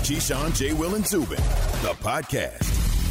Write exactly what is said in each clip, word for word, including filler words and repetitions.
Keyshawn, J. Will, and Zubin, the podcast.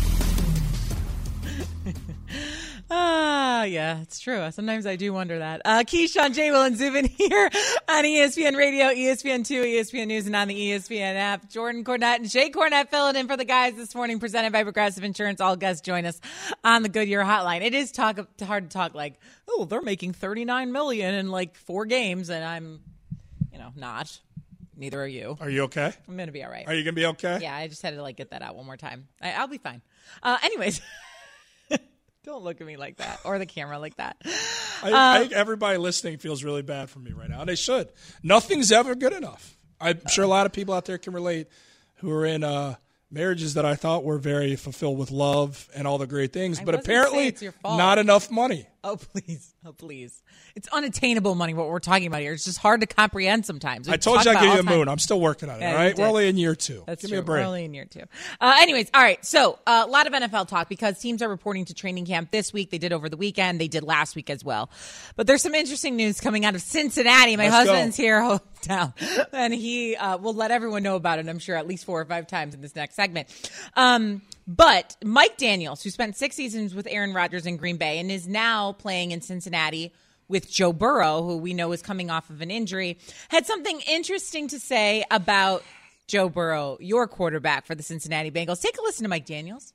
Ah, yeah, it's true. Sometimes I do wonder that. Uh, Keyshawn, J. Will, and Zubin here on E S P N Radio, E S P N two, E S P N News, and on the E S P N app. Jordan Cornette and Jay Cornette filling in for the guys this morning, presented by Progressive Insurance. All guests join us on the Goodyear Hotline. It is talk hard to talk like, oh, they're making thirty-nine million dollars in like four games, and I'm, you know, not. Neither are you. Are you okay? I'm going to be all right. Are you going to be okay? Yeah, I just had to like get that out one more time. I, I'll be fine. Uh, anyways. Don't look at me like that, or the camera like that. I, uh, I think everybody listening feels really bad for me right now, and they should. Nothing's ever good enough. I'm sure a lot of people out there can relate who are in uh, marriages that I thought were very fulfilled with love and all the great things, I but wasn't apparently saying it's your fault. not enough money. Oh, please. Oh, please. It's unattainable money, what we're talking about here. It's just hard to comprehend sometimes. We I told talk you I'd about give all you a the time. moon. I'm still working on it, Yeah, all you right? did. We're only in year two. That's give true. me a break. We're only in year two. Uh, anyways, all right. So uh, a lot of N F L talk because teams are reporting to training camp this week. They did over the weekend. They did last week as well. But there's some interesting news coming out of Cincinnati. My Let's husband's go. here hometown, and he uh, will let everyone know about it, I'm sure, at least four or five times in this next segment. Um, but Mike Daniels, who spent six seasons with Aaron Rodgers in Green Bay and is now playing in Cincinnati with Joe Burrow, who we know is coming off of an injury, had something interesting to say about Joe Burrow, your quarterback for the Cincinnati Bengals. Take a listen to Mike Daniels.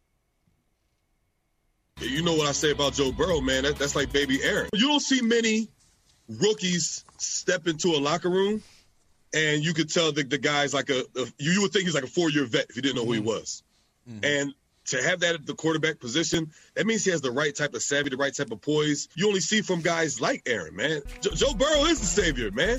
You know what I say about Joe Burrow, man. That, that's like baby Aaron. You don't see many rookies step into a locker room, and you could tell the, the guy's like a, a – you would think he's like a four-year vet if you didn't know who he was. Mm-hmm. And to have that at the quarterback position, that means he has the right type of savvy, the right type of poise. You only see from guys like Aaron, man. Jo- Joe Burrow is the savior, man.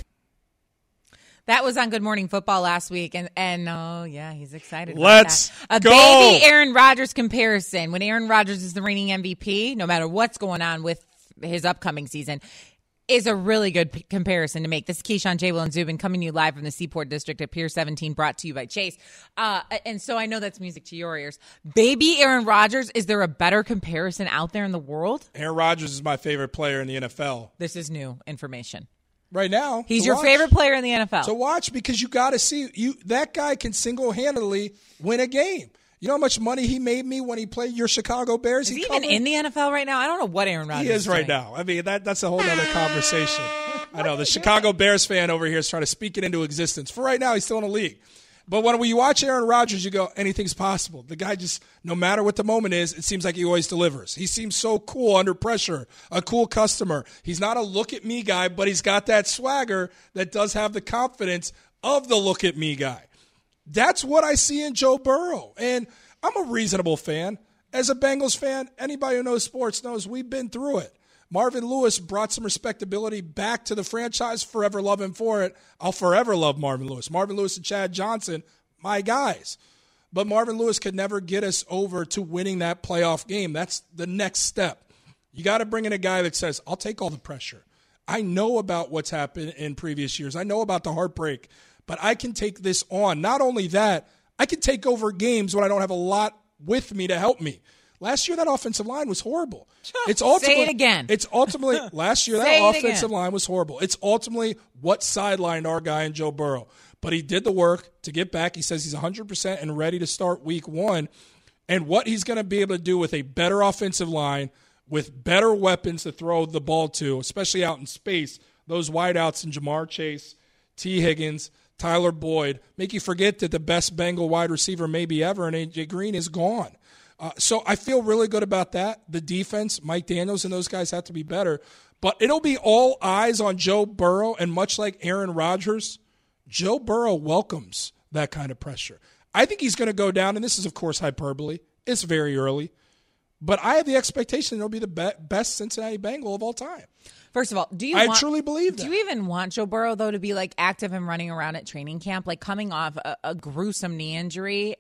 That was on Good Morning Football last week, and, and oh, yeah, he's excited Let's about that. A go. baby Aaron Rodgers comparison. When Aaron Rodgers is the reigning M V P, no matter what's going on with his upcoming season, is a really good p- comparison to make. This is Keyshawn, J. Will, and Zubin coming to you live from the Seaport District at Pier seventeen, brought to you by Chase. Uh, and so I know that's music to your ears. Baby Aaron Rodgers, is there a better comparison out there in the world? Aaron Rodgers is my favorite player in the N F L. This is new information. Right now. He's to your watch. favorite player in the N F L. So watch, because you got to see you. That guy can single-handedly win a game. You know how much money he made me when he played your Chicago Bears? Is he, he even covered? in the N F L right now? I don't know what Aaron Rodgers He is right doing. now. I mean, that that's a whole other conversation. I know the Chicago Bears fan over here is trying to speak it into existence. For right now, he's still in the league. But when you watch Aaron Rodgers, you go, anything's possible. The guy just, no matter what the moment is, it seems like he always delivers. He seems so cool under pressure, a cool customer. He's not a look-at-me guy, but he's got that swagger that does have the confidence of the look-at-me guy. That's what I see in Joe Burrow. And I'm a reasonable fan. As a Bengals fan, anybody who knows sports knows we've been through it. Marvin Lewis brought some respectability back to the franchise. Forever love him for it. I'll forever love Marvin Lewis. Marvin Lewis and Chad Johnson, my guys. But Marvin Lewis could never get us over to winning that playoff game. That's the next step. You got to bring in a guy that says, I'll take all the pressure. I know about what's happened in previous years. I know about the heartbreak. But I can take this on. Not only that, I can take over games when I don't have a lot with me to help me. Last year, that offensive line was horrible. It's ultimately, Say it again. It's ultimately, last year, Say that it offensive again. line was horrible. It's ultimately what sidelined our guy in Joe Burrow. But he did the work to get back. He says he's one hundred percent and ready to start week one. And what he's going to be able to do with a better offensive line, with better weapons to throw the ball to, especially out in space, those wideouts in Jamar Chase, T. Higgins, Tyler Boyd, make you forget that the best Bengal wide receiver maybe ever, and A J Green, is gone. Uh, so I feel really good about that. The defense, Mike Daniels and those guys have to be better. But it'll be all eyes on Joe Burrow, and much like Aaron Rodgers, Joe Burrow welcomes that kind of pressure. I think he's going to go down, and this is, of course, hyperbole. It's very early. But I have the expectation he'll be the be- best Cincinnati Bengal of all time. First of all, do you I want, truly believe that. Do you even want Joe Burrow, though, to be like active and running around at training camp, like coming off a, a gruesome knee injury?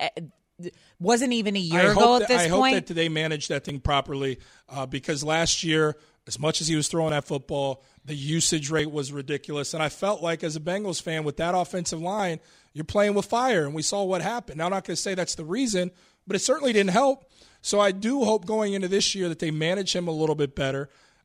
Wasn't even a year I ago hope at that, this I point. hope that they managed that thing properly uh, because last year, as much as he was throwing that football, the usage rate was ridiculous. And I felt like as a Bengals fan with that offensive line, you're playing with fire, and we saw what happened. Now, I'm not going to say that's the reason, but it certainly didn't help. So I do hope going into this year that they manage him a little bit better.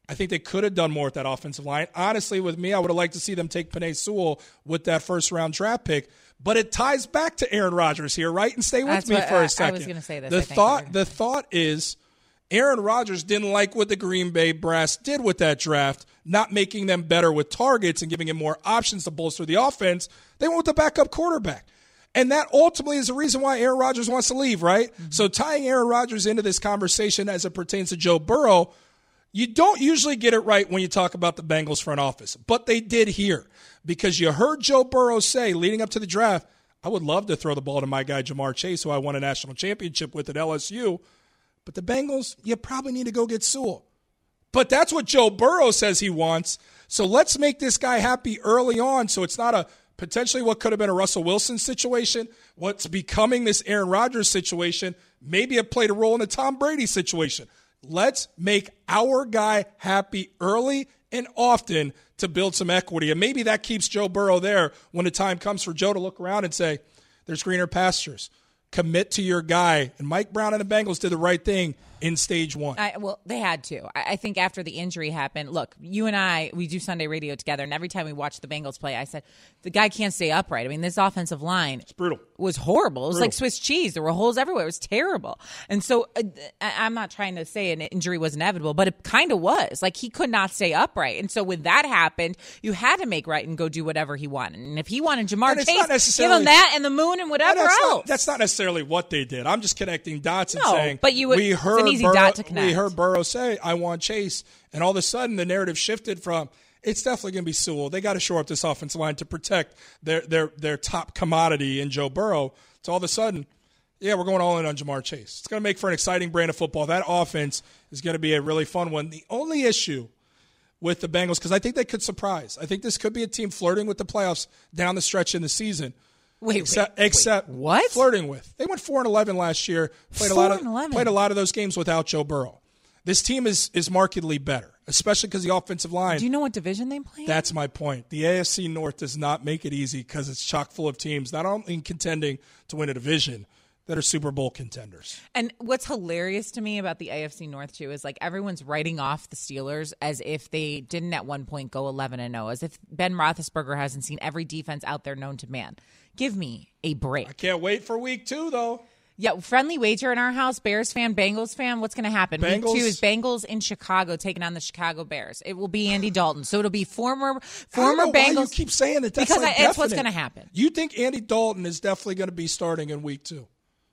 I think they could have done more with that offensive line. Honestly, with me, I would have liked to see them take Penei Sewell with that first-round draft pick. But it ties back to Aaron Rodgers here, right? And stay with That's me what, for uh, a second. I was going to say this. The I think thought, the thought is Aaron Rodgers didn't like what the Green Bay brass did with that draft, not making them better with targets and giving him more options to bolster the offense. They went with the backup quarterback. And that ultimately is the reason why Aaron Rodgers wants to leave, right? Mm-hmm. So tying Aaron Rodgers into this conversation as it pertains to Joe Burrow, you don't usually get it right when you talk about the Bengals front office, but they did here because you heard Joe Burrow say leading up to the draft, I would love to throw the ball to my guy Jamar Chase, who I won a national championship with at L S U, but the Bengals, you probably need to go get Sewell. But that's what Joe Burrow says he wants, so let's make this guy happy early on so it's not a potentially what could have been a Russell Wilson situation, what's becoming this Aaron Rodgers situation, maybe it played a role in the Tom Brady situation. Let's make our guy happy early and often to build some equity. And maybe that keeps Joe Burrow there when the time comes for Joe to look around and say, there's greener pastures. Commit to your guy. And Mike Brown and the Bengals did the right thing in stage one. I, well, they had to. I, I think after the injury happened, look, you and I, we do Sunday radio together, and every time we watch the Bengals play, I said, the guy can't stay upright. I mean, this offensive line it's brutal. was horrible. It was brutal. like Swiss cheese. There were holes everywhere. It was terrible. And so uh, I, I'm not trying to say an injury was inevitable, but it kind of was. Like, he could not stay upright. And so when that happened, you had to make right and go do whatever he wanted. And if he wanted Jamar Chase, give him that and the moon and whatever that's else. Not, that's not necessarily what they did. I'm just connecting dots and no, saying, but you would, we heard it's an easy Burrow, dot to connect. We heard Burrow say, I want Chase. And all of a sudden, the narrative shifted from, it's definitely going to be Sewell. They got to shore up this offensive line to protect their, their, their top commodity in Joe Burrow. So all of a sudden, yeah, we're going all in on Jamar Chase. It's going to make for an exciting brand of football. That offense is going to be a really fun one. The only issue with the Bengals, because I think they could surprise. I think this could be a team flirting with the playoffs down the stretch in the season. Wait, except, wait, except wait, what? Flirting with. They went four and eleven last year. Played a lot of played a lot of those games without Joe Burrow. This team is is markedly better, especially because the offensive line. Do you know what division they play? That's my point. The A F C North does not make it easy because it's chock full of teams not only contending to win a division that are Super Bowl contenders. And what's hilarious to me about the A F C North, too, is like everyone's writing off the Steelers as if they didn't at one point go eleven and oh, as if Ben Roethlisberger hasn't seen every defense out there known to man. Give me a break. I can't wait for week two, though. Yeah, friendly wager in our house, Bears fan, Bengals fan. What's going to happen? Bengals. Week two is Bengals in Chicago taking on the Chicago Bears. It will be Andy Dalton. So it'll be former former I don't know Bengals. Why you keep saying that. That's because like I, it's what's going to happen. You think Andy Dalton is definitely going to be starting in week two?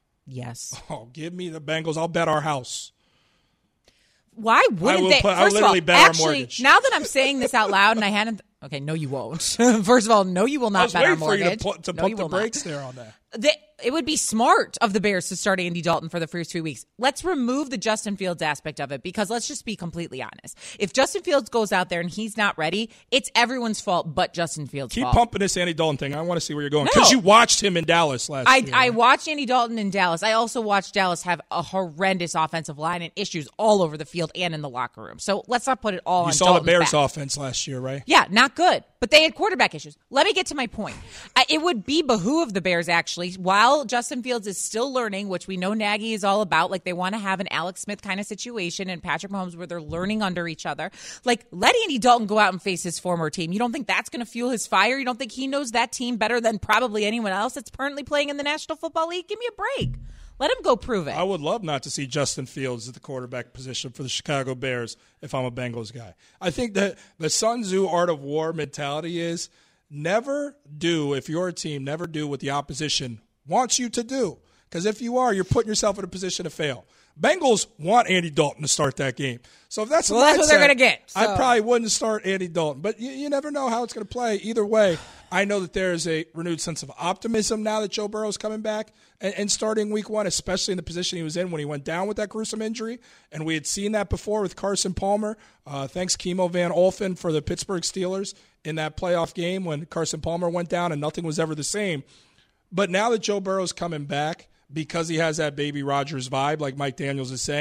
Yes. Oh, give me the Bengals. I'll bet our house. Why wouldn't they? Put, First I of all, bet actually, our now that I'm saying this out loud and I hadn't. Okay, no, you won't. First of all, no, you will not bet our mortgage. I was waiting for you to, pu- to no, pump you the will brakes not. there on that. The, it would be smart of the Bears to start Andy Dalton for the first two weeks. Let's remove the Justin Fields aspect of it because let's just be completely honest. If Justin Fields goes out there and he's not ready, it's everyone's fault but Justin Fields' Keep fault. Keep pumping this Andy Dalton thing. I want to see where you're going. No. Because you watched him in Dallas last I, year. I watched Andy Dalton in Dallas. I also watched Dallas have a horrendous offensive line and issues all over the field and in the locker room. So let's not put it all you on saw Dalton's the Bears back. offense last year, right? Yeah, not good. But they had quarterback issues. Let me get to my point. Uh, it would be behoove the Bears, actually, while Justin Fields is still learning, which we know Nagy is all about. Like, they want to have an Alex Smith kind of situation and Patrick Mahomes where they're learning under each other. Like, let Andy Dalton go out and face his former team. You don't think that's going to fuel his fire? You don't think he knows that team better than probably anyone else that's currently playing in the National Football League? Give me a break. Let him go prove it. I would love not to see Justin Fields at the quarterback position for the Chicago Bears if I'm a Bengals guy. I think that the Sun Tzu art of war mentality is never do, if you're a team, never do what the opposition wants you to do. Because if you are, you're putting yourself in a position to fail. Bengals want Andy Dalton to start that game. So if that's, well, the that's mindset, what they're going to get. So. I probably wouldn't start Andy Dalton. But you, you never know how it's going to play. Either way, I know that there is a renewed sense of optimism now that Joe Burrow's coming back and, and starting week one, especially in the position he was in when he went down with that gruesome injury. And we had seen that before with Carson Palmer. Uh, thanks, Kimo Van Olfen, for the Pittsburgh Steelers in that playoff game when Carson Palmer went down and nothing was ever the same. But now that Joe Burrow's coming back, because he has that baby Rodgers vibe, like Mike Daniels is saying,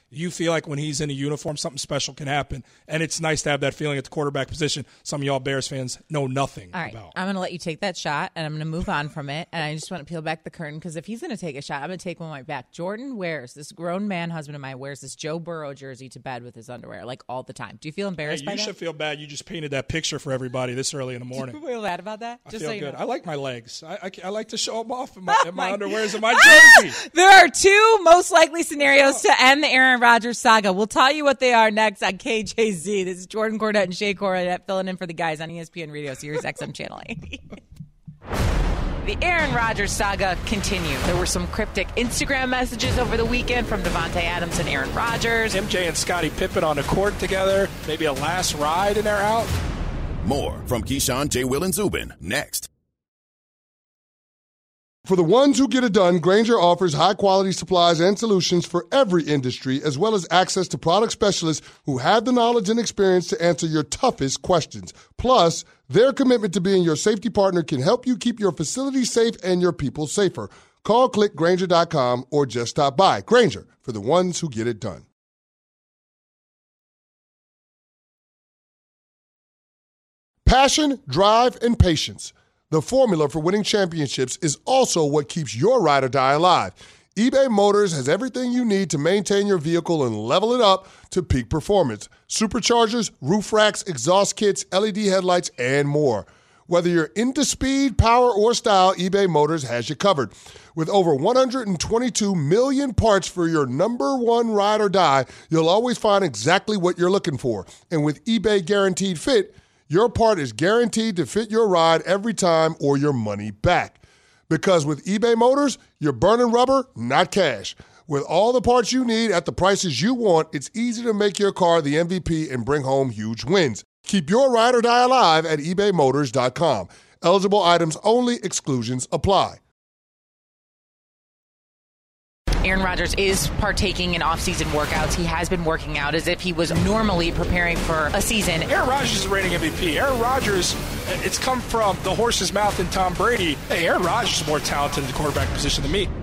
You feel like when he's in a uniform, something special can happen, and it's nice to have that feeling at the quarterback position. Some of y'all Bears fans know nothing All right, about. I'm going to let you take that shot, and I'm going to move on from it, and I just want to peel back the curtain, because if he's going to take a shot, I'm going to take one right back. Jordan wears, this grown man husband of mine wears this Joe Burrow jersey to bed with his underwear, like all the time. Do you feel embarrassed Hey, by you that? should feel bad. You just painted that picture for everybody this early in the morning. Do you feel bad about that? I Just feel so you good. know. I like my legs. I, I, I like to show them off in my, in my my- underwears and my jersey. There are two most likely scenarios to end the Aaron Rodgers saga. We'll tell you what they are next on K J Z. This is Jordan Cornette and Shay Cornette filling in for the guys on E S P N Radio, Sirius X M Channel eighty. The Aaron Rodgers saga continued. There were some cryptic Instagram messages over the weekend from Devontae Adams and Aaron Rodgers. M J and Scottie Pippen on the court together. Maybe a last ride and they're out. More from Keyshawn, J. Will, and Zubin next. For the ones who get it done, Grainger offers high-quality supplies and solutions for every industry, as well as access to product specialists who have the knowledge and experience to answer your toughest questions. Plus, their commitment to being your safety partner can help you keep your facility safe and your people safer. Call click Grainger dot com or just stop by. Grainger, for the ones who get it done. Passion, drive, and patience. The formula for winning championships is also what keeps your ride or die alive. eBay Motors has everything you need to maintain your vehicle and level it up to peak performance. Superchargers, roof racks, exhaust kits, L E D headlights, and more. Whether you're into speed, power, or style, eBay Motors has you covered. With over one hundred twenty-two million parts for your number one ride or die, you'll always find exactly what you're looking for. And with eBay Guaranteed Fit, your part is guaranteed to fit your ride every time or your money back. Because with eBay Motors, you're burning rubber, not cash. With all the parts you need at the prices you want, it's easy to make your car the M V P and bring home huge wins. Keep your ride or die alive at ebay motors dot com. Eligible items only. Exclusions apply. Aaron Rodgers is partaking in off-season workouts. He has been working out as if he was normally preparing for a season. Aaron Rodgers is the reigning M V P. Aaron Rodgers, it's come from the horse's mouth and Tom Brady. Hey, Aaron Rodgers is more talented in the quarterback position than me.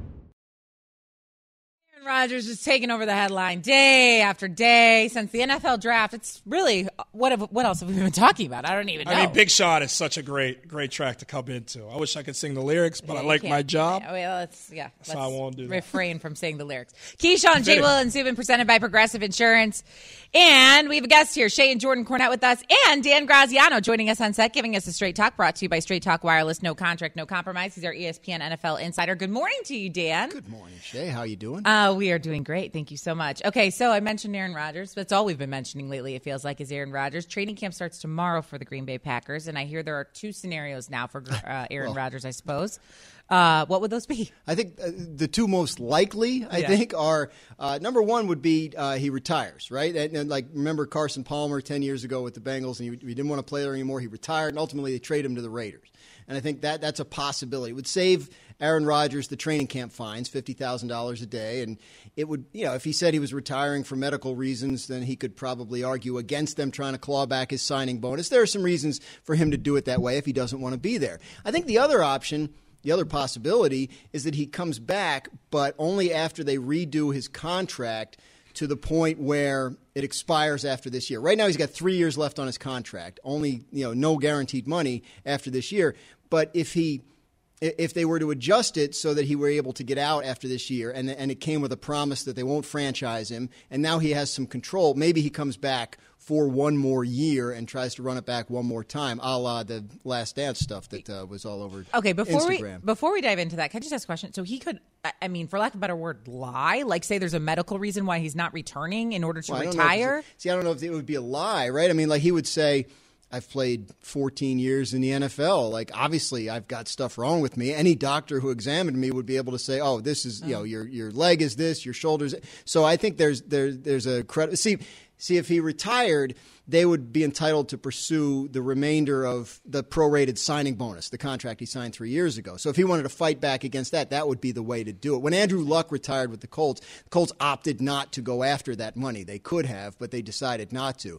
Rodgers is taking over the headline day after day since the N F L draft. It's really, what have, what else have we been talking about? I don't even know. I mean, Big Shot is such a great, great track to come into. I wish I could sing the lyrics, but Yeah, I you like can't. my job. Yeah, well, let's, yeah, So let's I won't do that. refrain from saying the lyrics. Keyshawn, J. Will, and Zubin, presented by Progressive Insurance. And we have a guest here, Shay and Jordan Cornette with us, and Dan Graziano joining us on set, giving us a Straight Talk, brought to you by Straight Talk Wireless. No contract, no compromise. He's our E S P N N F L insider. Good morning to you, Dan. Good morning, Shay. How you doing? Uh, we are doing great. Thank you so much. Okay, so I mentioned Aaron Rodgers. That's all we've been mentioning lately, it feels like, is Aaron Rodgers. Training camp starts tomorrow for the Green Bay Packers, and I hear there are two scenarios now for uh, Aaron Well. Rodgers, I suppose. Uh, what would those be? I think uh, the two most likely, I Yeah. think, are uh, number one would be uh, he retires, right? And, and like remember Carson Palmer ten years ago with the Bengals, and he, he didn't want to play there anymore. He retired, and ultimately they trade him to the Raiders. And I think that that's a possibility. It would save Aaron Rodgers the training camp fines, fifty thousand dollars a day, and it would, you know, if he said he was retiring for medical reasons, then he could probably argue against them trying to claw back his signing bonus. There are some reasons for him to do it that way if he doesn't want to be there. I think the other option. The other possibility is that he comes back, but only after they redo his contract to the point where it expires after this year. Right now he's got three years left on his contract, only, you know, no guaranteed money after this year. But if he if they were to adjust it so that he were able to get out after this year, and and it came with a promise that they won't franchise him, and now he has some control, maybe he comes back for one more year and tries to run it back one more time, a la the Last Dance stuff that uh, was all over Okay, before Instagram. we before we dive into that, can I just ask a question? So he could, I- I mean, for lack of a better word, lie? Like say there's a medical reason why he's not returning in order to Well, I don't know if retire? it's- See, I don't know if it would be a lie, right? I mean, like he would say, I've played fourteen years in the N F L. Like, obviously, I've got stuff wrong with me. Any doctor who examined me would be able to say, oh, this is, you know, your your leg is this, your shoulders. So I think there's there, there's a credit. See, see, if he retired, they would be entitled to pursue the remainder of the prorated signing bonus, the contract he signed three years ago. So if he wanted to fight back against that, that would be the way to do it. When Andrew Luck retired with the Colts, the Colts opted not to go after that money. They could have, but they decided not to.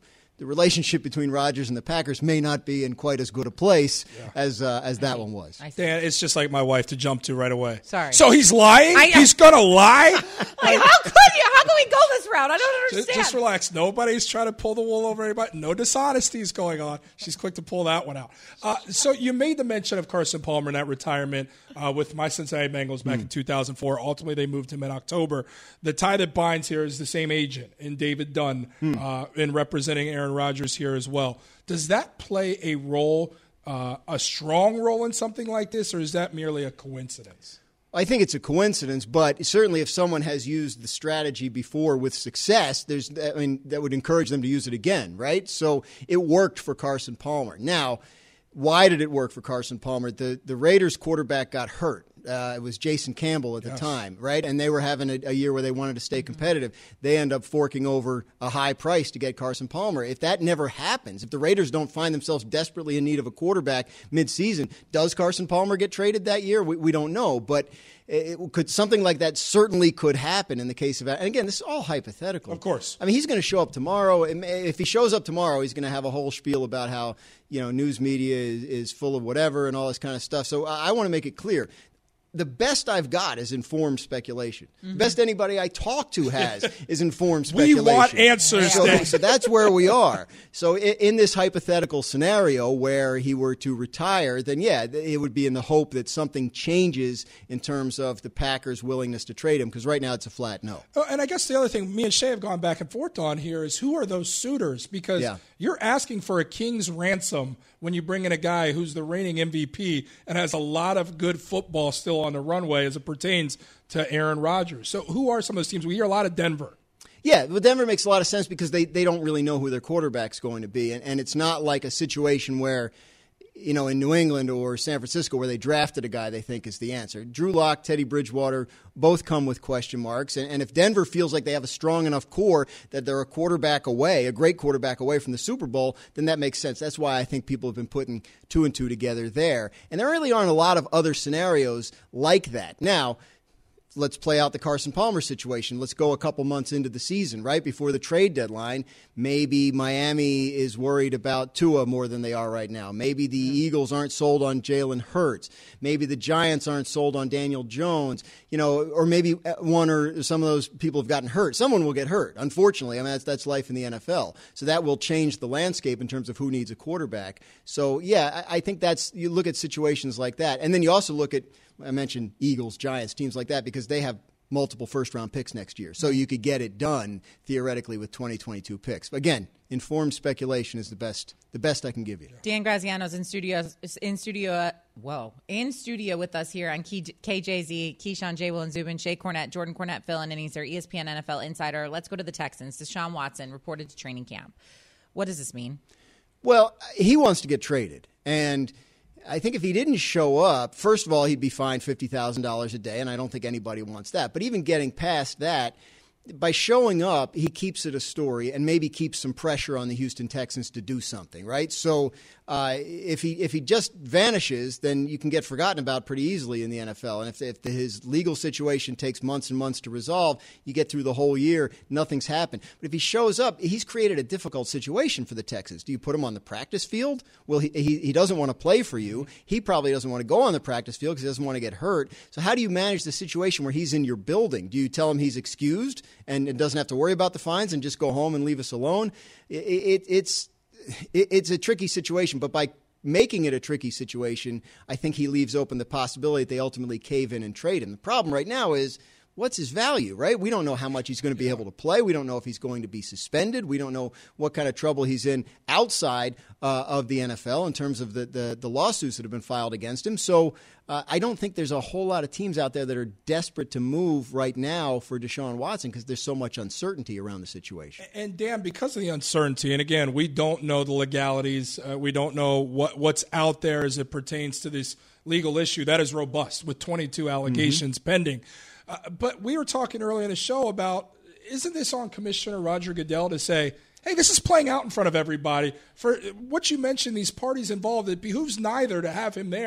the relationship between Rodgers and the Packers may not be in quite as good a place yeah. as uh, as that one was. Dan, it's just like my wife to jump to right away. Sorry. So he's lying? I, he's going to lie? Like, how could you? How can we go this route? I don't understand. Just, just relax. Nobody's trying to pull the wool over anybody. No dishonesty is going on. She's quick to pull that one out. Uh, so you made the mention of Carson Palmer in that retirement uh, with my Cincinnati Bengals back mm. in two thousand four. Ultimately, they moved him in October. The tie that binds here is the same agent in David Dunn mm. uh, in representing Aaron Rodgers here as well. Does that play a role, uh, a strong role in something like this, or is that merely a coincidence? I think it's a coincidence, but certainly if someone has used the strategy before with success, there's, I mean, that would encourage them to use it again, right? So it worked for Carson Palmer. Now, why did it work for Carson Palmer? The the Raiders quarterback got hurt. Uh, it was Jason Campbell at the yes. time, right? And they were having a, a year where they wanted to stay competitive. They end up forking over a high price to get Carson Palmer. If that never happens, if the Raiders don't find themselves desperately in need of a quarterback midseason, does Carson Palmer get traded that year? We, we don't know, but it could something like that certainly could happen in the case of. And again, this is all hypothetical. Of course. I mean, he's going to show up tomorrow. If he shows up tomorrow, he's going to have a whole spiel about how, you know, news media is, is full of whatever and all this kind of stuff. So I, I want to make it clear. The best I've got is informed speculation. Mm-hmm. The best anybody I talk to has is informed speculation. We want answers. So, so that's where we are. So in, in this hypothetical scenario where he were to retire, then yeah, it would be in the hope that something changes in terms of the Packers' willingness to trade him, because right now it's a flat no. Oh, and I guess the other thing me and Shay have gone back and forth on here is who are those suitors? Because yeah. you're asking for a king's ransom when you bring in a guy who's the reigning M V P and has a lot of good football still on the runway as it pertains to Aaron Rodgers. So who are some of those teams? We hear a lot of Denver. Yeah, but Denver makes a lot of sense because they, they don't really know who their quarterback's going to be. And, and it's not like a situation where, you know, in New England or San Francisco where they drafted a guy they think is the answer. Drew Lock, Teddy Bridgewater both come with question marks. And, and if Denver feels like they have a strong enough core that they're a quarterback away, a great quarterback away from the Super Bowl, then that makes sense. That's why I think people have been putting two and two together there. And there really aren't a lot of other scenarios like that. Now, let's play out the Carson Palmer situation. Let's go a couple months into the season, right before the trade deadline. Maybe Miami is worried about Tua more than they are right now. Maybe the Eagles aren't sold on Jalen Hurts. Maybe the Giants aren't sold on Daniel Jones. You know, or maybe one or some of those people have gotten hurt. Someone will get hurt, unfortunately. I mean, that's, that's life in the N F L. So that will change the landscape in terms of who needs a quarterback. So, yeah, I, I think that's – you look at situations like that. And then you also look at – I mentioned Eagles, Giants, teams like that because they have multiple first-round picks next year. So you could get it done, theoretically, with twenty twenty-two picks. But again, informed speculation is the best the best I can give you. Dan Graziano's in studio, in studio, whoa, in studio with us here on K J Z, Keyshawn, J. Will, and Zubin, Shea Cornette, Jordan Cornette, Phil, and he's our E S P N N F L insider. Let's go to the Texans. Deshaun Watson reported to training camp. What does this mean? Well, he wants to get traded. And I think if he didn't show up, first of all, he'd be fined fifty thousand dollars a day, and I don't think anybody wants that. But even getting past that, by showing up, he keeps it a story and maybe keeps some pressure on the Houston Texans to do something, right? So uh, if he if he just vanishes, then you can get forgotten about pretty easily in the N F L. And if, if the, his legal situation takes months and months to resolve, you get through the whole year, nothing's happened. But if he shows up, he's created a difficult situation for the Texans. Do you put him on the practice field? Well, he, he, he doesn't want to play for you. He probably doesn't want to go on the practice field because he doesn't want to get hurt. So how do you manage the situation where he's in your building? Do you tell him he's excused and it doesn't have to worry about the fines and just go home and leave us alone? It, it, it's it, it's a tricky situation, but by making it a tricky situation, I think he leaves open the possibility that they ultimately cave in and trade him. The problem right now is, what's his value, right? We don't know how much he's going to be able to play. We don't know if he's going to be suspended. We don't know what kind of trouble he's in outside uh, of the N F L in terms of the, the, the lawsuits that have been filed against him. So uh, I don't think there's a whole lot of teams out there that are desperate to move right now for Deshaun Watson because there's so much uncertainty around the situation. And, Dan, because of the uncertainty, and again, we don't know the legalities. Uh, we don't know what, what's out there as it pertains to this legal issue. That is robust with twenty-two allegations mm-hmm. pending. Uh, but we were talking earlier in the show about, isn't this on Commissioner Roger Goodell to say, hey, this is playing out in front of everybody. For what you mentioned, these parties involved, it behooves neither to have him there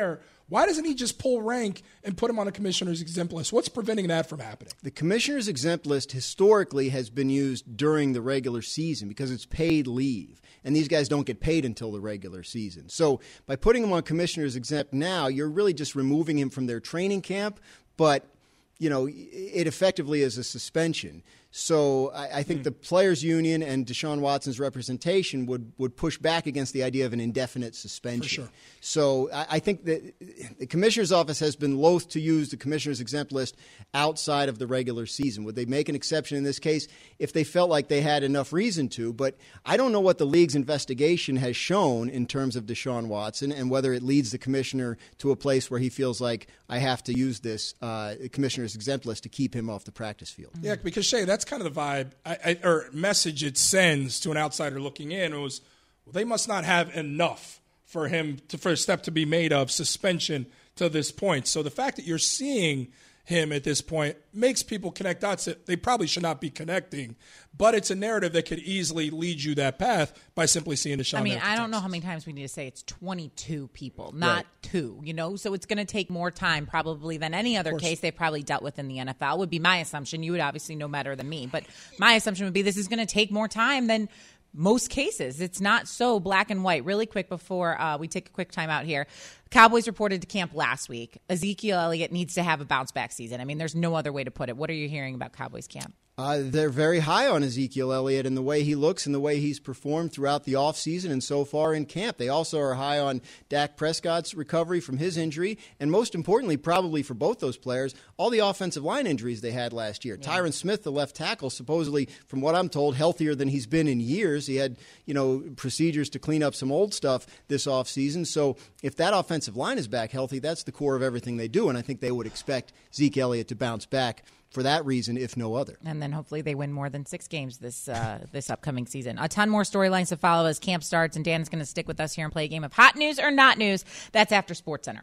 Why doesn't he just pull rank and put him on a commissioner's exempt list? What's preventing that from happening? The commissioner's exempt list historically has been used during the regular season because it's paid leave. And these guys don't get paid until the regular season. So by putting him on commissioner's exempt now, you're really just removing him from their training camp. But, you know, it effectively is a suspension. So I, I think mm. the Players Union and Deshaun Watson's representation would, would push back against the idea of an indefinite suspension. For sure. So I, I think that the commissioner's office has been loath to use the commissioner's exempt list outside of the regular season. Would they make an exception in this case if they felt like they had enough reason to? But I don't know what the league's investigation has shown in terms of Deshaun Watson and whether it leads the commissioner to a place where he feels like I have to use this uh, commissioner's exempt list to keep him off the practice field. Yeah, because, Shay, that's kind of the vibe I, I, or message it sends to an outsider looking in. It was, well, they must not have enough for him to, for a step to be made of suspension to this point. So the fact that you're seeing him at this point makes people connect dots that they probably should not be connecting. But it's a narrative that could easily lead you that path by simply seeing Deshaun. I mean, I don't know how many times we need to say it's twenty-two people, not right. two, you know? So it's going to take more time probably than any other case they've probably dealt with in the N F L would be my assumption. You would obviously know better than me. But my assumption would be this is going to take more time than most cases. It's not so black and white. Really quick before uh, we take a quick time out here. Cowboys reported to camp last week. Ezekiel Elliott needs to have a bounce-back season. I mean, there's no other way to put it. What are you hearing about Cowboys camp? Uh, they're very high on Ezekiel Elliott and the way he looks and the way he's performed throughout the offseason and so far in camp. They also are high on Dak Prescott's recovery from his injury, and most importantly, probably for both those players, all the offensive line injuries they had last year. Yeah. Tyron Smith, the left tackle, supposedly, from what I'm told, healthier than he's been in years. He had, you know, procedures to clean up some old stuff this offseason. So if that offensive line is back healthy, that's the core of everything they do, and I think they would expect Zeke Elliott to bounce back for that reason, if no other. And then hopefully they win more than six games this uh, this upcoming season. A ton more storylines to follow as camp starts, and Dan is going to stick with us here and play a game of hot news or not news. That's after SportsCenter.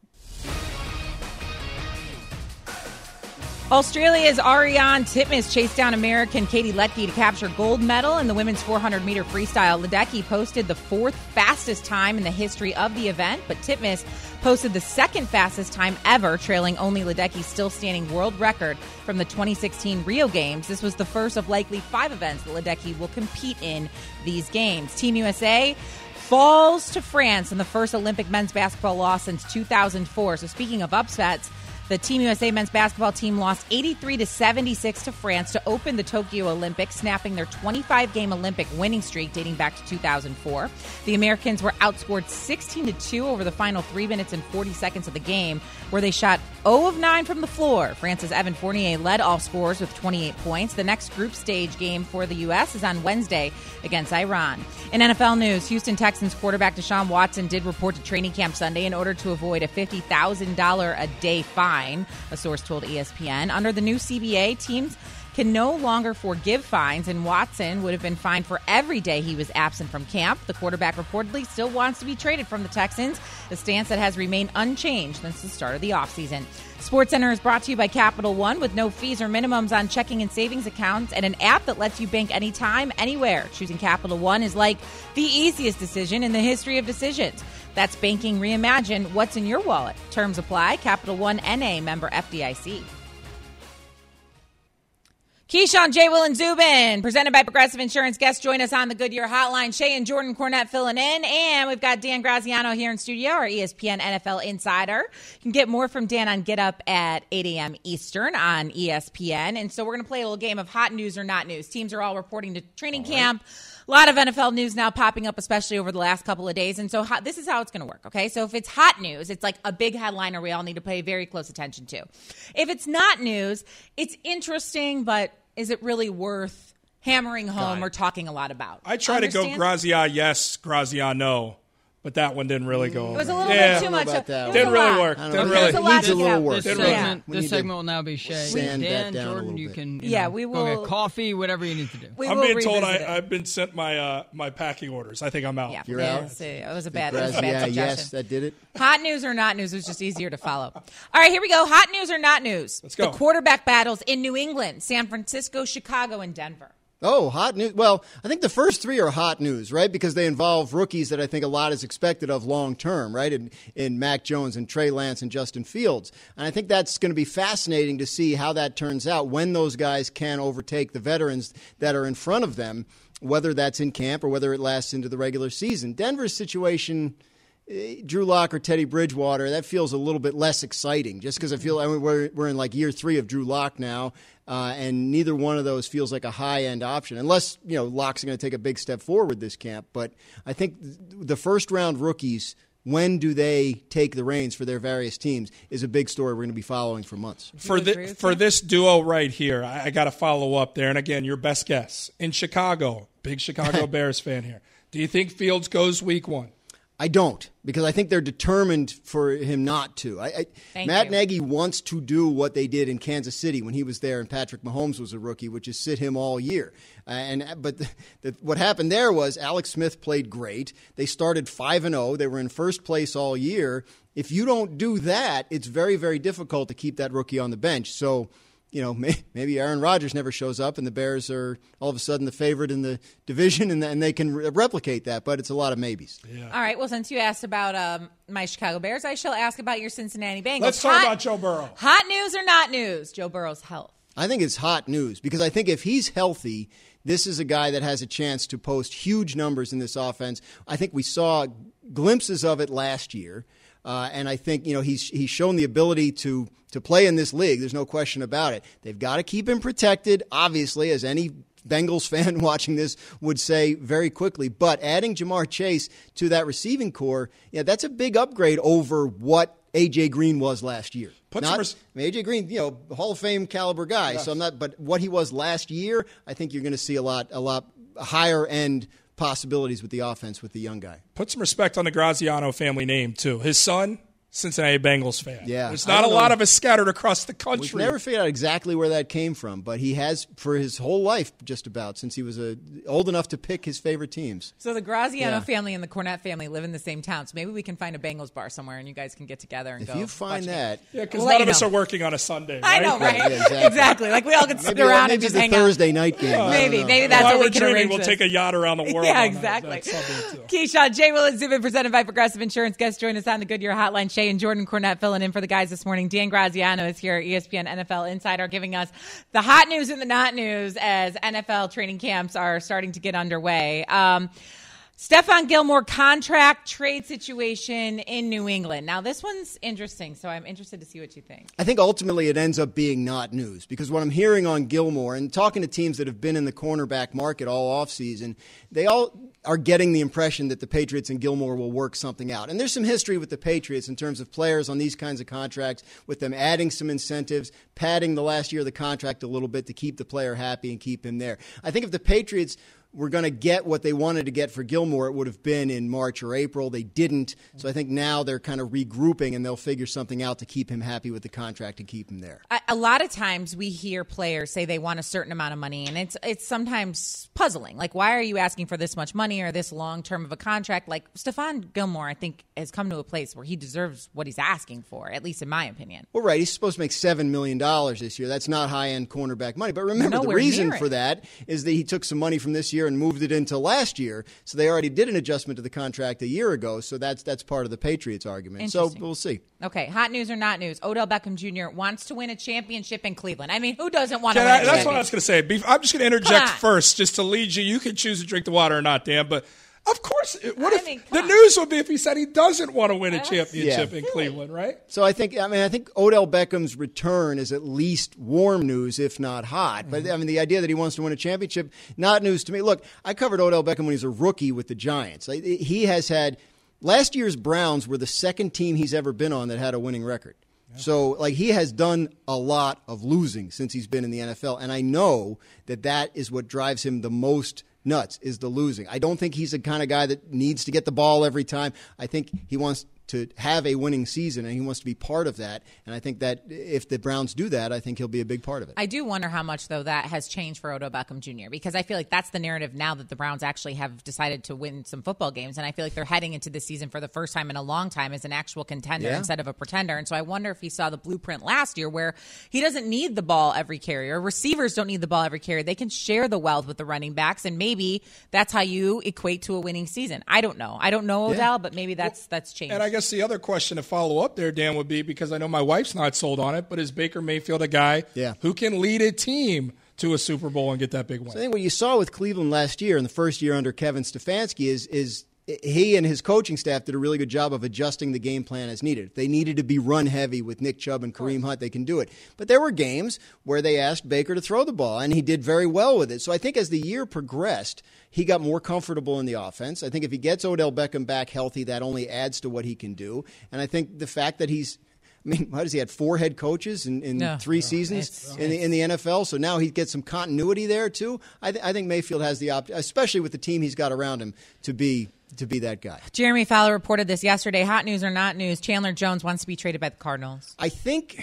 Australia's Ariane Titmus chased down American Katie Ledecky to capture gold medal in the women's four hundred meter freestyle. Ledecky posted the fourth fastest time in the history of the event, but Titmus posted the second fastest time ever, trailing only Ledecky's still standing world record from the twenty sixteen Rio Games. This was the first of likely five events that Ledecky will compete in these games. Team U S A falls to France in the first Olympic men's basketball loss since two thousand four. So speaking of upsets, the Team U S A men's basketball team lost eighty-three to seventy-six to France to open the Tokyo Olympics, snapping their twenty-five game Olympic winning streak dating back to two thousand four. The Americans were outscored sixteen to two over the final three minutes and forty seconds of the game, where they shot zero of nine from the floor. France's Evan Fournier led all scorers with twenty-eight points. The next group stage game for the U S is on Wednesday against Iran. In N F L news, Houston Texans quarterback Deshaun Watson did report to training camp Sunday in order to avoid a fifty thousand dollars a day fine, a source told E S P N. Under the new C B A, teams can no longer forgive fines, and Watson would have been fined for every day he was absent from camp. The quarterback reportedly still wants to be traded from the Texans, a stance that has remained unchanged since the start of the offseason. SportsCenter is brought to you by Capital One, with no fees or minimums on checking and savings accounts and an app that lets you bank anytime, anywhere. Choosing Capital One is like the easiest decision in the history of decisions. That's banking reimagined. What's in your wallet? Terms apply. Capital One N A, member F D I C. Keyshawn, J. Will, and Zubin, presented by Progressive Insurance. Guests join us on the Goodyear Hotline. Shay and Jordan Cornette filling in. And we've got Dan Graziano here in studio, our E S P N N F L insider. You can get more from Dan on Get Up at eight a.m. Eastern on E S P N. And so we're going to play a little game of hot news or not news. Teams are all reporting to training all camp. Right. A lot of N F L news now popping up, especially over the last couple of days. And so hot, this is how it's going to work, okay? So if it's hot news, it's like a big headliner we all need to pay very close attention to. If it's not news, it's interesting, but is it really worth hammering home or talking a lot about? I try Understand? to go Grazia yes, Grazia no. But that one didn't really go over. It was a little yeah. bit too much. It didn't really work. Didn't really. It needs a little work. This segment, yeah. this segment will now be Shay. Dan, Dan, down Jordan, you can you yeah, know, we will, go get coffee, whatever you need to do. We I'm will being told I, it. I've been sent my uh, my packing orders. I think I'm out. Yeah, You're yeah, out? It was a bad, it was a bad yeah, suggestion. yes, that did it. Hot news or not news was just easier to follow. All right, here we go. Hot news or not news. Let's go. The quarterback battles in New England, San Francisco, Chicago, and Denver. Oh, hot news. Well, I think the first three are hot news, right? Because they involve rookies that I think a lot is expected of long term, right? In, in Mac Jones and Trey Lance and Justin Fields. And I think that's going to be fascinating to see how that turns out when those guys can overtake the veterans that are in front of them, whether that's in camp or whether it lasts into the regular season. Denver's situation, Drew Lock or Teddy Bridgewater, that feels a little bit less exciting just because I feel I mean, we're, we're in like year three of Drew Lock now. Uh, and neither one of those feels like a high-end option, unless, you know, Lock's going to take a big step forward this camp. But I think the first-round rookies, when do they take the reins for their various teams, is a big story we're going to be following for months. For the, for this duo right here, I, I got to follow up there. And, again, your best guess. In Chicago, big Chicago Bears fan here. Do you think Fields goes week one? I don't, because I think they're determined for him not to. I, I, Matt you. Nagy wants to do what they did in Kansas City when he was there and Patrick Mahomes was a rookie, which is sit him all year. Uh, and But the, the, what happened there was Alex Smith played great. They started five and oh. They were in first place all year. If you don't do that, it's very, very difficult to keep that rookie on the bench. So, you know, maybe Aaron Rodgers never shows up and the Bears are all of a sudden the favorite in the division and, and they can re- replicate that, but it's a lot of maybes. Yeah. All right, well, since you asked about um, my Chicago Bears, I shall ask about your Cincinnati Bengals. Let's talk hot, about Joe Burrow. Hot news or not news? Joe Burrow's health. I think it's hot news because I think if he's healthy, this is a guy that has a chance to post huge numbers in this offense. I think we saw glimpses of it last year. Uh, and I think, you know, he's he's shown the ability to to play in this league. There's no question about it. They've got to keep him protected, obviously, as any Bengals fan watching this would say very quickly. But adding Jamar Chase to that receiving core, yeah, that's a big upgrade over what A J Green was last year. Put not, res- I mean, A J Green, you know, Hall of Fame caliber guy. Yes. So I'm not. But what he was last year, I think you're going to see a lot a lot higher end possibilities with the offense with the young guy. Put some respect on the Graziano family name, too. His son, Cincinnati Bengals fan. Yeah. There's not a lot of us scattered across the country. We've never figured out exactly where that came from, but he has for his whole life just about since he was a, old enough to pick his favorite teams. So the Graziano Yeah. family and the Cornette family live in the same town, so maybe we can find a Bengals bar somewhere and you guys can get together and If go you find watch that. Yeah, because We'll none let of you us know. are working on a Sunday, I right? know, right? Yeah, exactly. exactly. Like we all could sit Maybe, around maybe and just the hang Thursday night game. I Maybe, don't know. maybe that's While what we we're can dreaming, arrange we'll this. take a yacht around the world. Yeah, on that- exactly. that Sunday, too. Keyshawn, Jay Will and Zubin, presented by Progressive Insurance. Guests join us on the Goodyear Hotline. Shay and Jordan Cornette filling in for the guys this morning. Dan Graziano is here, E S P N N F L Insider, giving us the hot news and the not news as N F L training camps are starting to get underway. Um, Stephon Gilmore contract trade situation in New England. Now, this one's interesting, so I'm interested to see what you think. I think ultimately it ends up being not news because what I'm hearing on Gilmore and talking to teams that have been in the cornerback market all offseason, they all are getting the impression that the Patriots and Gilmore will work something out. And there's some history with the Patriots in terms of players on these kinds of contracts, with them adding some incentives, padding the last year of the contract a little bit to keep the player happy and keep him there. I think if the Patriots were going to get what they wanted to get for Gilmore, it would have been in March or April. They didn't. So I think now they're kind of regrouping and they'll figure something out to keep him happy with the contract and keep him there. A, a lot of times we hear players say they want a certain amount of money, and it's it's sometimes puzzling. Like, why are you asking for this much money or this long term of a contract? Like, Stephon Gilmore, I think, has come to a place where he deserves what he's asking for, at least in my opinion. Well, right. He's supposed to make seven million dollars this year. That's not high-end cornerback money. But remember, Nowhere the reason near it. for that is that he took some money from this year and moved it into last year. So they already did an adjustment to the contract a year ago. So that's that's part of the Patriots argument. So Interesting. we'll see. Okay, hot news or not news? Odell Beckham Junior wants to win a championship in Cleveland. I mean, who doesn't want to Can win I- a that's what I championship? was going to say. Beef- I'm just going to interject Come on. first just to lead you. You can choose to drink the water or not, Dan, but of course, it- what I if mean, come the on. news would be if he said he doesn't want to win a That's championship silly. in Cleveland, right? So I think I mean I think Odell Beckham's return is at least warm news, if not hot. But I mean the idea that he wants to win a championship, not news to me. Look, I covered Odell Beckham when he was a rookie with the Giants. Like, he has had last year's Browns were the second team he's ever been on that had a winning record. So, like, he has done a lot of losing since he's been in the N F L, and I know that that is what drives him the most nuts, is the losing. I don't think he's the kind of guy that needs to get the ball every time. I think he wants to have a winning season, and he wants to be part of that. And I think that if the Browns do that, I think he'll be a big part of it. I do wonder how much, though, that has changed for Odell Beckham Junior because I feel like that's the narrative now that the Browns actually have decided to win some football games. And I feel like they're heading into this season for the first time in a long time as an actual contender yeah. instead of a pretender. And so I wonder if he saw the blueprint last year where he doesn't need the ball every carry, or receivers don't need the ball every carry. They can share the wealth with the running backs, and maybe that's how you equate to a winning season. I don't know. I don't know Odell, yeah. but maybe that's that's changed. And I guess the other question to follow up there, Dan, would be, because I know my wife's not sold on it, but is Baker Mayfield a guy yeah. who can lead a team to a Super Bowl and get that big win? So I think what you saw with Cleveland last year, in the first year under Kevin Stefanski, is is he and his coaching staff did a really good job of adjusting the game plan as needed. If they needed to be run heavy with Nick Chubb and Kareem Hunt, they can do it. But there were games where they asked Baker to throw the ball, and he did very well with it. So I think as the year progressed, he got more comfortable in the offense. I think if he gets Odell Beckham back healthy, that only adds to what he can do. And I think the fact that he's I mean, what has he had? Four head coaches in, in no, three no, seasons it's, in the in the N F L. So now he gets some continuity there too. I, th- I think Mayfield has the option, especially with the team he's got around him, to be to be that guy. Jeremy Fowler reported this yesterday. Hot news or not news? Chandler Jones wants to be traded by the Cardinals. I think.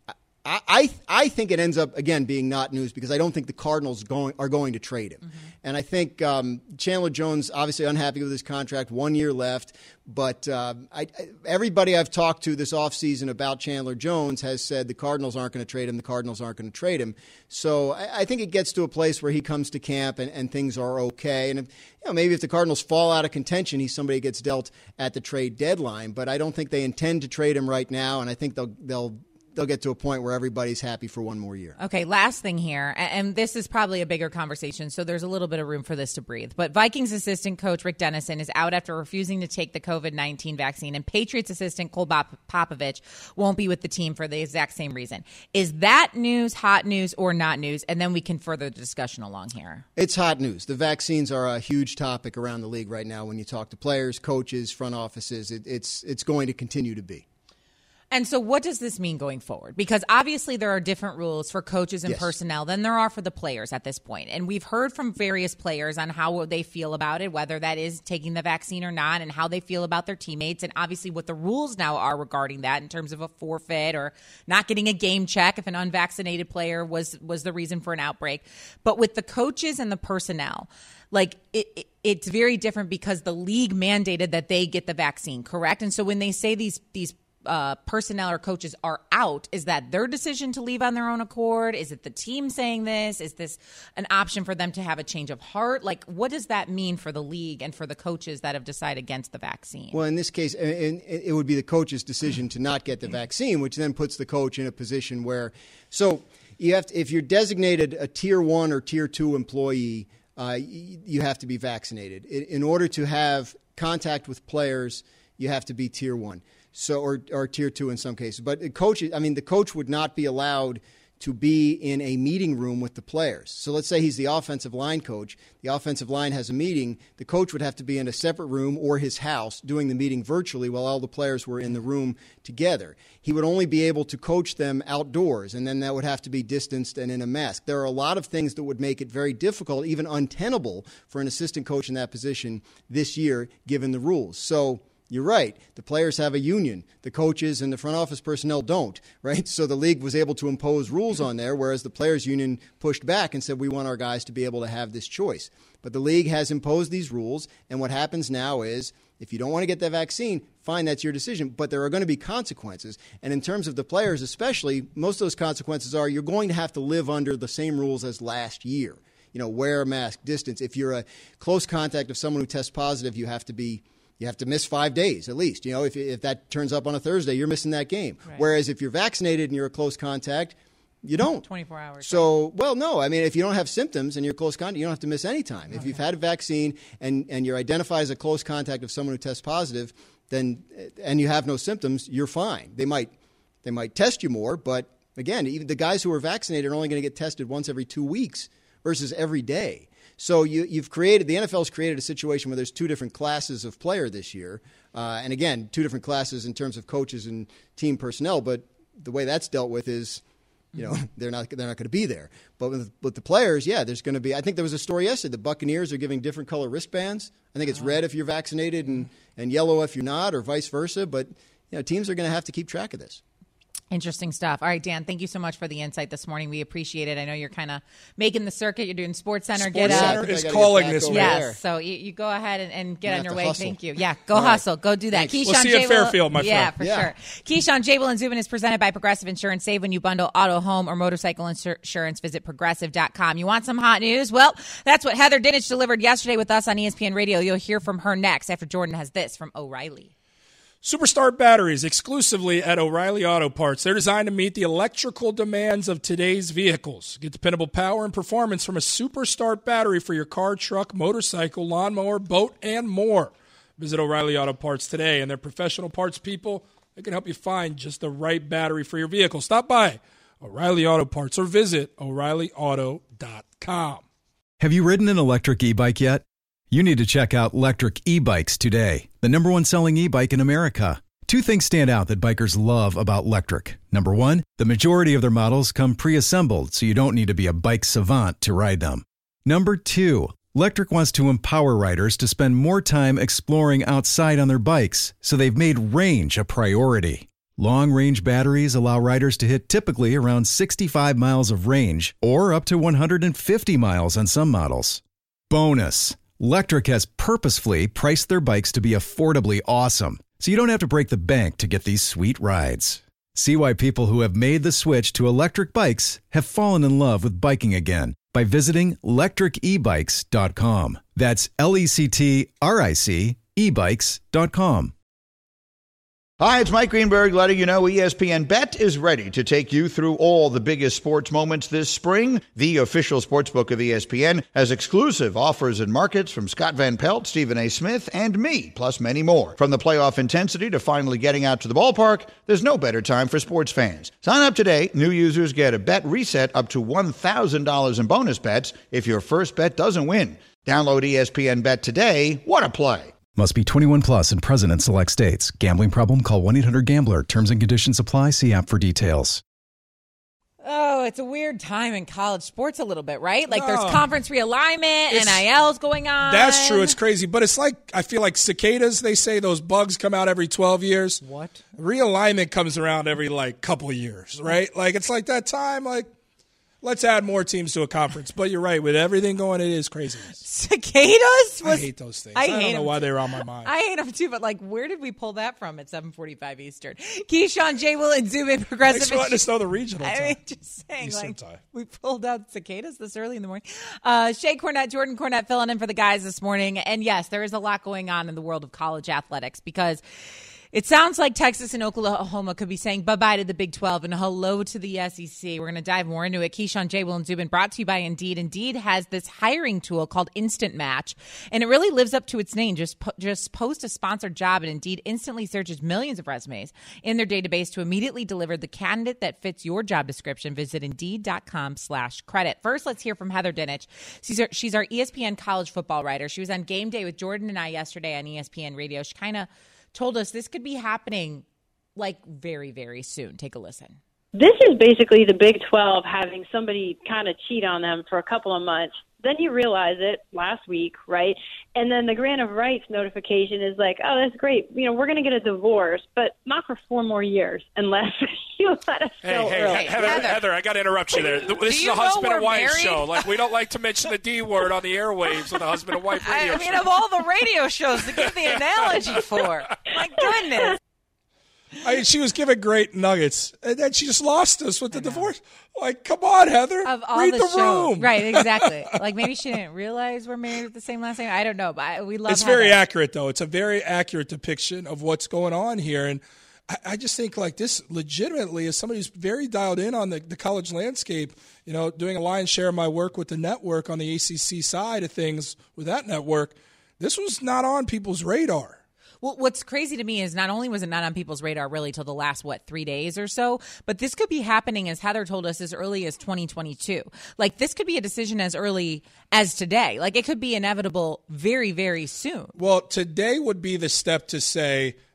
I, I I think it ends up, again, being not news because I don't think the Cardinals going are going to trade him. Mm-hmm. And I think um, Chandler Jones, obviously unhappy with his contract, one year left. But uh, I, I, everybody I've talked to this offseason about Chandler Jones has said the Cardinals aren't going to trade him, the Cardinals aren't going to trade him. So I, I think it gets to a place where he comes to camp and, and things are okay. And if, you know, maybe if the Cardinals fall out of contention, he's somebody who gets dealt at the trade deadline. But I don't think they intend to trade him right now, and I think they'll they'll they'll get to a point where everybody's happy for one more year. Okay, last thing here, and this is probably a bigger conversation, so there's a little bit of room for this to breathe. But Vikings assistant coach Rick Dennison is out after refusing to take the covid nineteen vaccine, and Patriots assistant Cole Popovich won't be with the team for the exact same reason. Is that news, hot news, or not news? And then we can further the discussion along here. It's hot news. The vaccines are a huge topic around the league right now when you talk to players, coaches, front offices. It, it's it's going to continue to be. And so what does this mean going forward? Because obviously there are different rules for coaches and yes. personnel than there are for the players at this point. And we've heard from various players on how they feel about it, whether that is taking the vaccine or not, and how they feel about their teammates, and obviously what the rules now are regarding that in terms of a forfeit or not getting a game check if an unvaccinated player was, was the reason for an outbreak. But with the coaches and the personnel, like it, it, it's very different because the league mandated that they get the vaccine, correct? And so when they say these these Uh, personnel or coaches are out, is that their decision to leave on their own accord? Is it the team saying this? Is this an option for them to have a change of heart? Like, what does that mean for the league and for the coaches that have decided against the vaccine? Well, in this case, it would be the coach's decision to not get the vaccine, which then puts the coach in a position where, so you have to, if you're designated a tier one or tier two employee, uh, you have to be vaccinated. In order to have contact with players, you have to be tier one. So, or, or tier two in some cases. But the coach, I mean, the coach would not be allowed to be in a meeting room with the players. So let's say he's the offensive line coach. The offensive line has a meeting. The coach would have to be in a separate room or his house doing the meeting virtually while all the players were in the room together. He would only be able to coach them outdoors, and then that would have to be distanced and in a mask. There are a lot of things that would make it very difficult, even untenable, for an assistant coach in that position this year, given the rules. So you're right. The players have a union. The coaches and the front office personnel don't, right? So the league was able to impose rules on there, whereas the players' union pushed back and said, we want our guys to be able to have this choice. But the league has imposed these rules, and what happens now is if you don't want to get that vaccine, fine, that's your decision. But there are going to be consequences. And in terms of the players especially, most of those consequences are you're going to have to live under the same rules as last year. You know, wear a mask, distance. If you're a close contact of someone who tests positive, you have to be You have to miss five days at least. You know, if if that turns up on a Thursday, you're missing that game. Right. Whereas if you're vaccinated and you're a close contact, you don't. twenty-four hours. So, well, no. I mean, if you don't have symptoms and you're close contact, you don't have to miss any time. Okay. If you've had a vaccine and, and you're identified as a close contact of someone who tests positive, then and you have no symptoms, you're fine. They might they might test you more, but again, even the guys who are vaccinated are only going to get tested once every two weeks versus every day. So you, you've created, the N F L's created a situation where there's two different classes of player this year. Uh, and again, two different classes in terms of coaches and team personnel. But the way that's dealt with is You know, they're not they're not going to be there. But with, with the players, yeah, there's going to be. I think there was a story yesterday. The Buccaneers are giving different color wristbands. I think it's oh. red if you're vaccinated and, and yellow if you're not, or vice versa. But you know, teams are going to have to keep track of this. Interesting stuff. All right, Dan, thank you so much for the insight this morning. We appreciate it. I know you're kind of making the circuit. You're doing Sports Center. Sports get Center up. is calling this week. Yes, there. so you, you go ahead and, and get You on your have way. to hustle. Thank you. Yeah, go All right. hustle. Go do that. Thanks. Keyshawn We'll see you at J. Fairfield, my Yeah, friend. for Yeah. sure. Keyshawn, J. Will, and Zubin is presented by Progressive Insurance. Save when you bundle auto, home, or motorcycle insur- insurance. Visit progressive dot com. You want some hot news? Well, that's what Heather Dinich delivered yesterday with us on E S P N Radio. You'll hear from her next after Jordan has this from O'Reilly. Superstar batteries exclusively at O'Reilly Auto Parts. They're designed to meet the electrical demands of today's vehicles. Get dependable power and performance from a Superstar battery for your car, truck, motorcycle, lawnmower, boat, and more. Visit O'Reilly Auto Parts today, and their professional parts people, they can help you find just the right battery for your vehicle. Stop by O'Reilly Auto Parts or visit O'Reilly Auto dot com. Have you ridden an electric e-bike yet? You need to check out Lectric E-Bikes today, the number one selling e-bike in America. Two things stand out that bikers love about Lectric. Number one, the majority of their models come pre-assembled, so you don't need to be a bike savant to ride them. Number two, Lectric wants to empower riders to spend more time exploring outside on their bikes, so they've made range a priority. Long-range batteries allow riders to hit typically around sixty-five miles of range, or up to one hundred fifty miles on some models. Bonus! Lectric has purposefully priced their bikes to be affordably awesome, so you don't have to break the bank to get these sweet rides. See why people who have made the switch to electric bikes have fallen in love with biking again by visiting lectric e bikes dot com. That's L E C T R I C e bikes dot com. Hi, it's Mike Greenberg letting you know E S P N Bet is ready to take you through all the biggest sports moments this spring. The official sportsbook of E S P N has exclusive offers and markets from Scott Van Pelt, Stephen A. Smith, and me, plus many more. From the playoff intensity to finally getting out to the ballpark, there's no better time for sports fans. Sign up today. New users get a bet reset up to one thousand dollars in bonus bets if your first bet doesn't win. Download E S P N Bet today. What a play. Must be twenty-one plus and present in select states. Gambling problem? Call one eight hundred gambler. Terms and conditions apply. See app for details. Oh, it's a weird time in college sports a little bit, right? Like No. there's conference realignment, It's- N I L's going on. That's true. It's crazy. But it's like, I feel like cicadas, they say those bugs come out every twelve years. What? Realignment comes around every, like, couple of years, right? Like, it's like that time, like, let's add more teams to a conference. But you're right. With everything going, it is crazy. Cicadas? I Was, hate those things. I I, hate don't know them why too. they were on my mind. I hate them too, but like, where did we pull that from at seven forty-five Eastern? Keyshawn, J. Will, and Zubin, Progressive. Thanks for letting us know the regional I time. mean, just saying, Eastern like, time. we pulled out cicadas this early in the morning. Uh, Shea Cornette, Jordan Cornette filling in for the guys this morning. And yes, there is a lot going on in the world of college athletics because it sounds like Texas and Oklahoma could be saying bye-bye to the Big twelve and hello to the S E C. We're going to dive more into it. Keyshawn, J. Will, and Zubin, brought to you by Indeed. Indeed has this hiring tool called Instant Match, and it really lives up to its name. Just po- just post a sponsored job, and Indeed instantly searches millions of resumes in their database to immediately deliver the candidate that fits your job description. Visit Indeed.com slash credit. First, let's hear from Heather Dinich. She's our, she's our E S P N college football writer. She was on Game Day with Jordan and I yesterday on E S P N Radio. She kind of told us this could be happening like very, very soon. Take a listen. This is basically the Big twelve having somebody kind of cheat on them for a couple of months. Then you realize it last week, right? And then the grant of rights notification is like, oh, that's great. You know, we're going to get a divorce, but not for four more years unless you let us Hey, go hey, early. He- Heather, Heather. Heather, I got to interrupt you there. This Do is you a know husband we're and wife married? show. Like, we don't like to mention the D word on the airwaves on the husband and wife radio I mean, show. of all the radio shows to give the analogy for, my goodness. I mean, she was giving great nuggets, and then she just lost us with the divorce. Like, come on, Heather. Of all Read the, the, shows. room. Right, exactly. Like maybe she didn't realize we're married with the same last name. I don't know, but I, we love It's Heather. very accurate, though. It's a very accurate depiction of what's going on here. And I, I just think, like, this legitimately, as somebody who's very dialed in on the, the college landscape, you know, doing a lion's share of my work with the network on the A C C side of things with that network, this was not on people's radar. Well, what's crazy to me is not only was it not on people's radar really till the last, what, three days or so, but this could be happening, as Heather told us, as early as twenty twenty-two. Like, this could be a decision as early as today. Like, it could be inevitable very, very soon. Well, today would be the step to say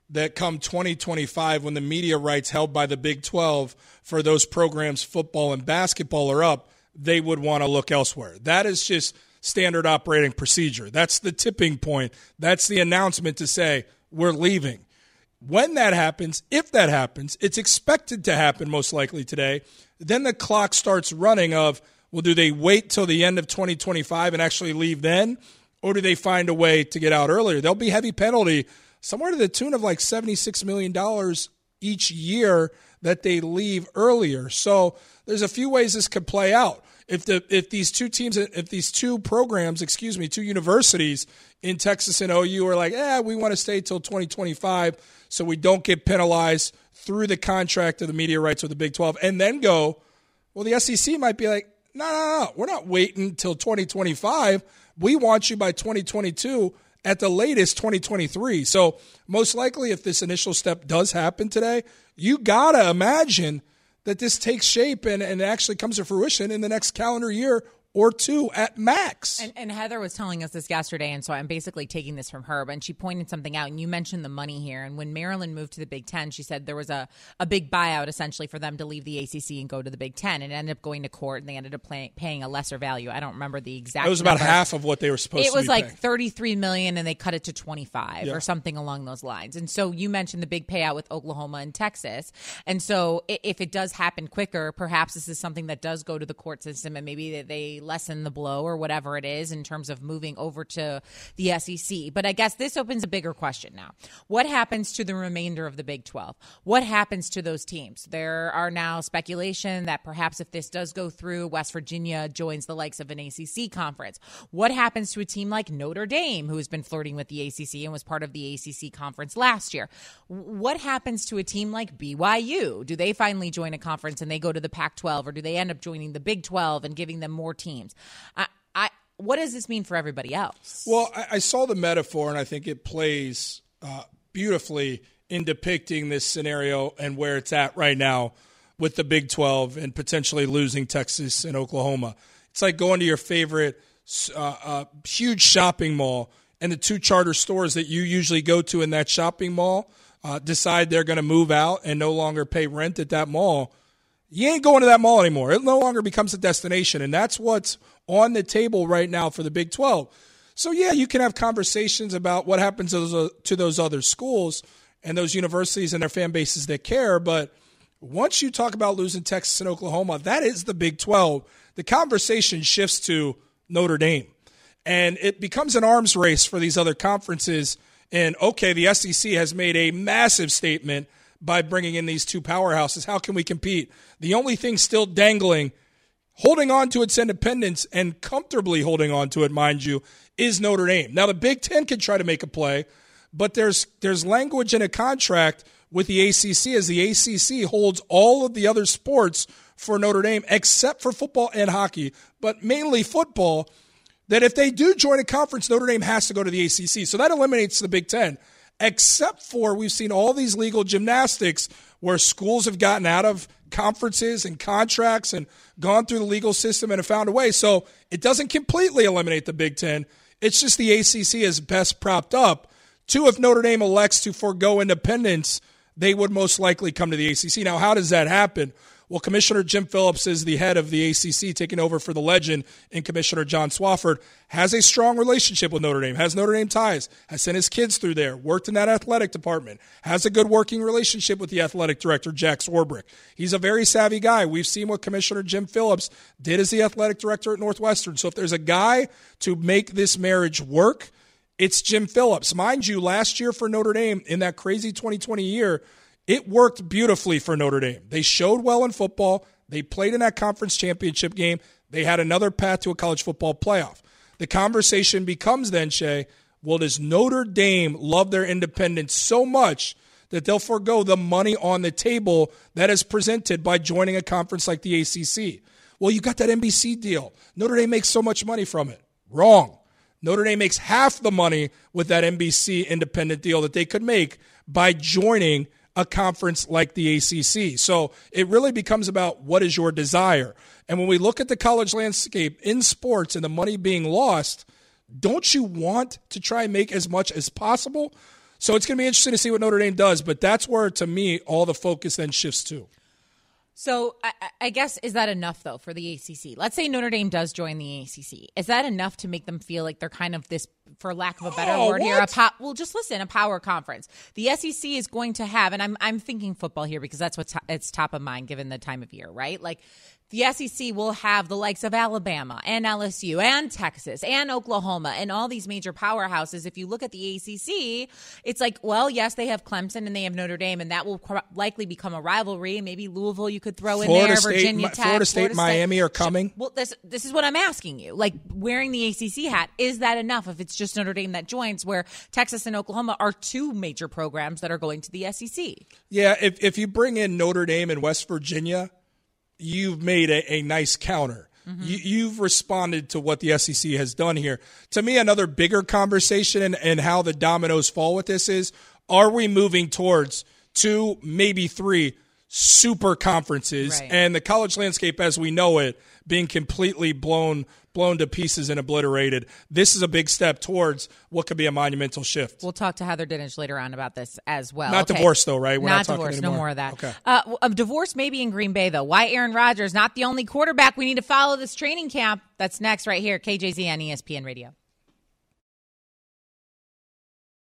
that come twenty twenty-five, when the media rights held by the Big twelve for those programs, football and basketball, are up, they would want to look elsewhere. That is just standard operating procedure. That's the tipping point. That's the announcement to say, we're leaving. When that happens, if that happens, it's expected to happen most likely today, then the clock starts running of, well, do they wait till the end of twenty twenty-five and actually leave then, or do they find a way to get out earlier? There'll be heavy penalty, somewhere to the tune of like seventy-six million dollars each year that they leave earlier. So there's a few ways this could play out. If the if these two teams, if these two programs, excuse me, two universities in Texas and O U are like, eh, we want to stay till twenty twenty-five so we don't get penalized through the contract of the media rights with the Big twelve, and then go, well, the S E C might be like, no, no, no, we're not waiting till twenty twenty-five. We want you by twenty twenty-two, at the latest twenty twenty-three. So most likely if this initial step does happen today, you got to imagine that this takes shape and, and actually comes to fruition in the next calendar year or two at max. And, and Heather was telling us this yesterday, and so I'm basically taking this from her, but she pointed something out, and you mentioned the money here. And when Maryland moved to the Big Ten, she said there was a, a big buyout essentially for them to leave the A C C and go to the Big Ten, and it ended up going to court, and they ended up pay, paying a lesser value. I don't remember the exact It was about number. half of what they were supposed it to be It was like paying. thirty-three million dollars, and they cut it to twenty-five Yeah. or something along those lines. And so you mentioned the big payout with Oklahoma and Texas. And so if it does happen quicker, perhaps this is something that does go to the court system, and maybe they lessen the blow or whatever it is in terms of moving over to the S E C. But I guess this opens a bigger question now. What happens to the remainder of the Big twelve? What happens to those teams? There are now speculation that perhaps if this does go through, West Virginia joins the likes of an A C C conference. What happens to a team like Notre Dame, who has been flirting with the A C C and was part of the A C C conference last year? What happens to a team like B Y U? Do they finally join a conference and they go to the Pac twelve, or do they end up joining the Big twelve and giving them more teams? I, I, what does this mean for everybody else? Well, I, I saw the metaphor, and I think it plays uh, beautifully in depicting this scenario and where it's at right now with the Big twelve and potentially losing Texas and Oklahoma. It's like going to your favorite uh, uh, huge shopping mall, and the two charter stores that you usually go to in that shopping mall uh, decide they're going to move out and no longer pay rent at that mall. You ain't going to that mall anymore. It no longer becomes a destination, and that's what's on the table right now for the Big twelve. So, yeah, you can have conversations about what happens to those, to those other schools and those universities and their fan bases that care, but once you talk about losing Texas and Oklahoma, that is the Big twelve. The conversation shifts to Notre Dame, and it becomes an arms race for these other conferences. And, okay, the S E C has made a massive statement by bringing in these two powerhouses. How can we compete? The only thing still dangling, holding on to its independence and comfortably holding on to it, mind you, is Notre Dame. Now, the Big Ten can try to make a play, but there's there's language in a contract with the A C C, as the A C C holds all of the other sports for Notre Dame except for football and hockey, but mainly football, that if they do join a conference, Notre Dame has to go to the A C C. So that eliminates the Big Ten, except for we've seen all these legal gymnastics where schools have gotten out of conferences and contracts and gone through the legal system and have found a way. So it doesn't completely eliminate the Big Ten. It's just the A C C is best propped up. Two, if Notre Dame elects to forego independence, they would most likely come to the A C C. Now, how does that happen? Well, Commissioner Jim Phillips is the head of the A C C, taking over for the legend, and Commissioner John Swofford has a strong relationship with Notre Dame, has Notre Dame ties, has sent his kids through there, worked in that athletic department, has a good working relationship with the athletic director, Jack Swarbrick. He's a very savvy guy. We've seen what Commissioner Jim Phillips did as the athletic director at Northwestern. So if there's a guy to make this marriage work, it's Jim Phillips. Mind you, last year for Notre Dame, in that crazy twenty twenty year, it worked beautifully for Notre Dame. They showed well in football. They played in that conference championship game. They had another path to a college football playoff. The conversation becomes then, Shay, well, does Notre Dame love their independence so much that they'll forego the money on the table that is presented by joining a conference like the A C C? Well, you got that N B C deal. Notre Dame makes so much money from it. Wrong. Notre Dame makes half the money with that N B C independent deal that they could make by joining a conference like the A C C. So it really becomes about what is your desire. And when we look at the college landscape in sports and the money being lost, don't you want to try and make as much as possible? So it's going to be interesting to see what Notre Dame does, but that's where, to me, all the focus then shifts to. So I, I guess, is that enough, though, for the A C C? Let's say Notre Dame does join the A C C. Is that enough to make them feel like they're kind of this, for lack of a better oh, word what? here, a po- well, just listen, a power conference. The S E C is going to have, and I'm I'm thinking football here because that's what's it's top of mind given the time of year, right? Like, the S E C will have the likes of Alabama and L S U and Texas and Oklahoma and all these major powerhouses. If you look at the A C C, it's like, well, yes, they have Clemson and they have Notre Dame, and that will pro- likely become a rivalry. Maybe Louisville you could throw in Florida there, State, Virginia Tech, Florida State, Florida Miami State. are coming. Well, this this is what I'm asking you. Like, wearing the A C C hat, is that enough if it's just Notre Dame that joins, where Texas and Oklahoma are two major programs that are going to the S E C? Yeah, if if you bring in Notre Dame and West Virginia, you've made a, a nice counter. Mm-hmm. You, you've responded to what the S E C has done here. To me, another bigger conversation and, and how the dominoes fall with this is, are we moving towards two, maybe three super conferences, right, and the college landscape as we know it being completely blown blown to pieces and obliterated? This is a big step towards what could be a monumental shift. We'll talk to Heather Dinich later on about this as well. Not okay. divorced, though, right? We're not, not talking divorced. anymore. No more of that. Okay. Uh, a divorce maybe in Green Bay, though. Why Aaron Rodgers not the only quarterback? We need to follow this training camp. That's next right here, K J Z on E S P N Radio.